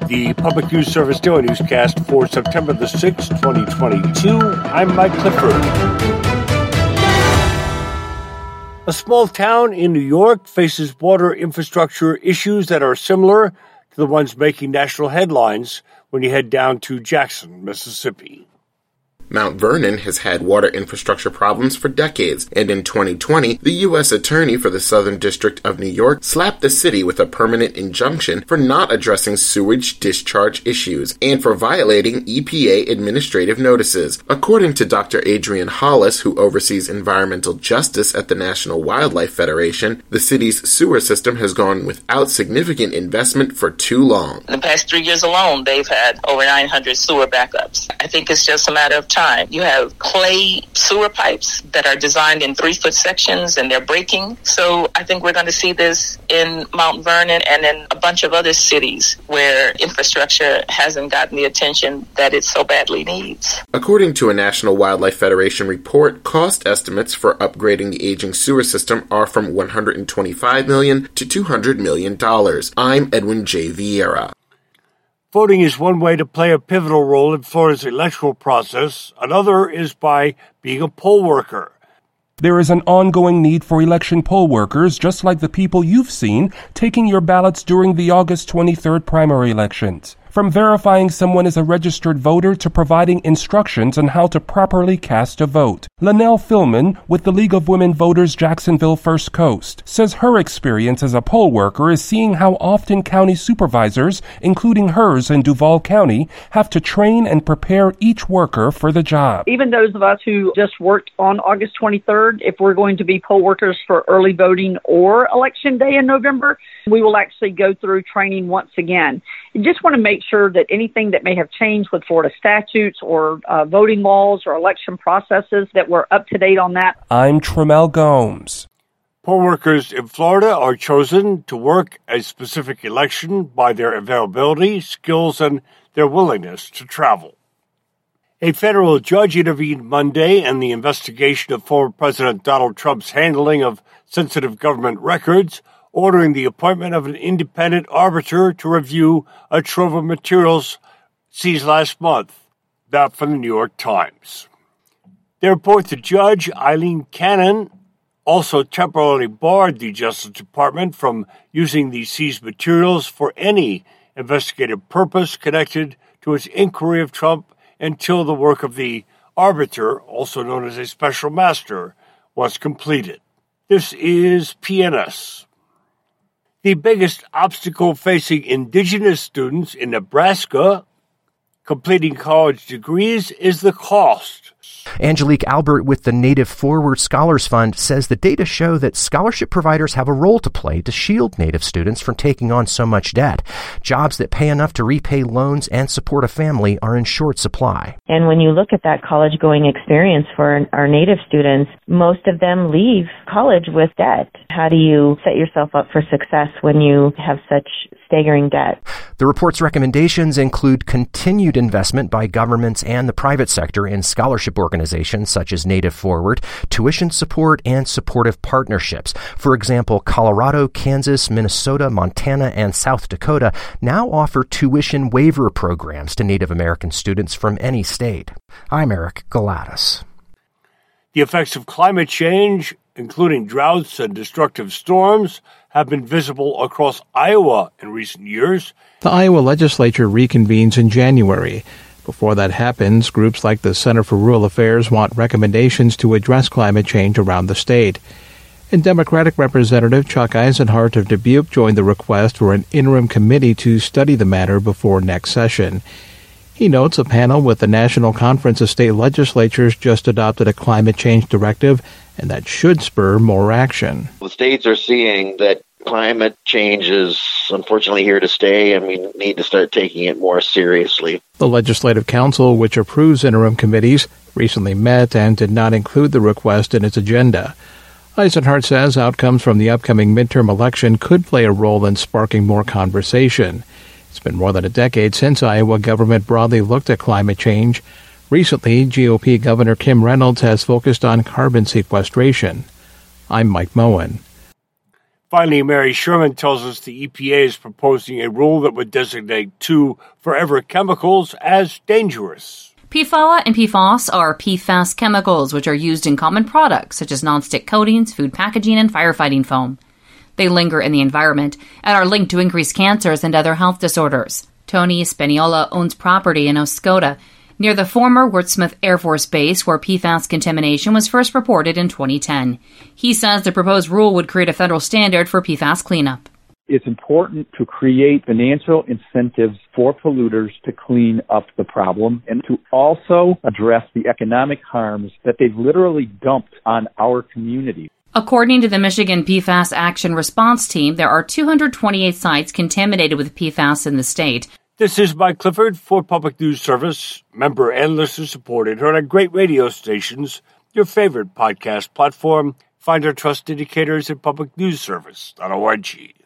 the Public News Service Daily Newscast for September the 6th, 2022. I'm Mike Clifford. A small town in New York faces water infrastructure issues that are similar to the ones making national headlines when you head down to Jackson, Mississippi. Mount Vernon has had water infrastructure problems for decades, and in 2020, the U.S. Attorney for the Southern District of New York slapped the city with a permanent injunction for not addressing sewage discharge issues and for violating EPA administrative notices. According to Dr. Adrian Hollis, who oversees environmental justice at the National Wildlife Federation, the city's sewer system has gone without significant investment for too long. In the past 3 years alone, they've had over 900 sewer backups. I think it's just a matter of time. You have clay sewer pipes that are designed in 3-foot sections and they're breaking. So I think we're going to see this in Mount Vernon and in a bunch of other cities where infrastructure hasn't gotten the attention that it so badly needs. According to a National Wildlife Federation report, cost estimates for upgrading the aging sewer system are from $125 million to $200 million. I'm Edwin J. Vieira. Voting is one way to play a pivotal role in Florida's electoral process. Another is by being a poll worker. There is an ongoing need for election poll workers, just like the people you've seen taking your ballots during the August 23rd primary elections. From verifying someone is a registered voter to providing instructions on how to properly cast a vote. Linnell Philman, with the League of Women Voters Jacksonville First Coast, says her experience as a poll worker is seeing how often county supervisors, including hers in Duval County, have to train and prepare each worker for the job. Even those of us who just worked on August 23rd, if we're going to be poll workers for early voting or Election Day in November, we will actually go through training once again. You just want to make sure that anything that may have changed with Florida statutes or voting laws or election processes, that we're up to date on that. I'm Tremel Gomes. Poll workers in Florida are chosen to work a specific election by their availability, skills, and their willingness to travel. A federal judge intervened Monday in the investigation of former President Donald Trump's handling of sensitive government records, ordering the appointment of an independent arbiter to review a trove of materials seized last month. That from the New York Times. They report the judge, Eileen Cannon, also temporarily barred the Justice Department from using the seized materials for any investigative purpose connected to its inquiry of Trump until the work of the arbiter, also known as a special master, was completed. This is PNS. The biggest obstacle facing indigenous students in Nebraska completing college degrees is the cost. Angelique Albert with the Native Forward Scholars Fund says the data show that scholarship providers have a role to play to shield Native students from taking on so much debt. Jobs that pay enough to repay loans and support a family are in short supply. And when you look at that college-going experience for our Native students, most of them leave college with debt. How do you set yourself up for success when you have such staggering debt? The report's recommendations include continued investment by governments and the private sector in scholarship organizations such as Native Forward, tuition support, and supportive partnerships. For example, Colorado, Kansas, Minnesota, Montana, and South Dakota now offer tuition waiver programs to Native American students from any state. I'm Eric Galatis. The effects of climate change, including droughts and destructive storms, have been visible across Iowa in recent years. The Iowa legislature reconvenes in January. Before that happens, groups like the Center for Rural Affairs want recommendations to address climate change around the state. And Democratic Representative Chuck Eisenhart of Dubuque joined the request for an interim committee to study the matter before next session. He notes a panel with the National Conference of State Legislatures just adopted a climate change directive, and that should spur more action. The states are seeing that climate change is unfortunately here to stay, and we need to start taking it more seriously. The Legislative Council, which approves interim committees, recently met and did not include the request in its agenda. Eisenhart says outcomes from the upcoming midterm election could play a role in sparking more conversation. It's been more than a decade since Iowa government broadly looked at climate change. Recently, GOP Governor Kim Reynolds has focused on carbon sequestration. I'm Mike Moen. Finally, Mary Sherman tells us the EPA is proposing a rule that would designate 2 forever chemicals as dangerous. PFOA and PFOS are PFAS chemicals which are used in common products such as nonstick coatings, food packaging, and firefighting foam. They linger in the environment and are linked to increased cancers and other health disorders. Tony Spaniola owns property in Oscoda, near the former Wurtsmith Air Force Base, where PFAS contamination was first reported in 2010. He says the proposed rule would create a federal standard for PFAS cleanup. It's important to create financial incentives for polluters to clean up the problem and to also address the economic harms that they've literally dumped on our community. According to the Michigan PFAS Action Response Team, there are 228 sites contaminated with PFAS in the state. This is Mike Clifford for Public News Service, member and listener supported, heard on great radio stations, your favorite podcast platform. Find our trust indicators at publicnewsservice.org.